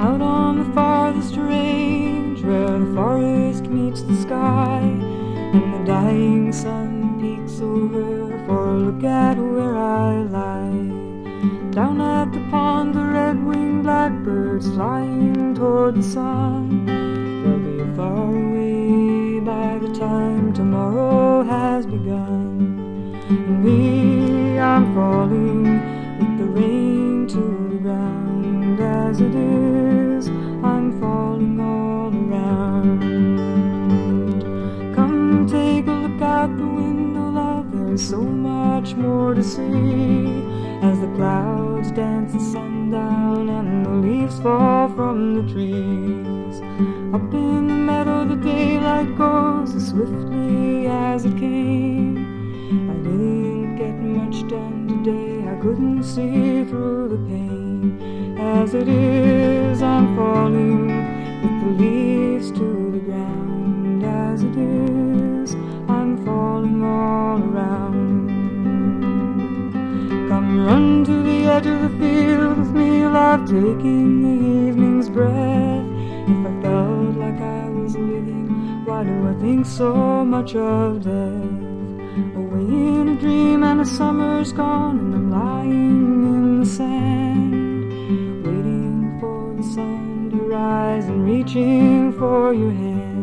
out on the farthest range, where the forest meets the sky, and the dying sun peeks over for a look at where I lie. Down at the pond, the red-winged blackbirds flying toward the sun. They'll be far away by the time tomorrow has begun. And me, I'm falling with the rain to the ground. As it is, I'm falling all around. Come take a look out the window, love, there's so much more to see. As the clouds dance at sundown and the leaves fall from the trees. Up in the meadow the daylight goes as swiftly as it came. I didn't get much done today, I couldn't see through the pain. As it is, I'm falling with the leaves to the ground. As it is, I'm falling all around. Come run to the edge of the field with me, love, taking the evening's breath. If I felt like I was living, why do I think so much of death? Away in a dream and the summer's gone, and I'm lying in the sand, waiting for the sun to rise and reaching for your hand.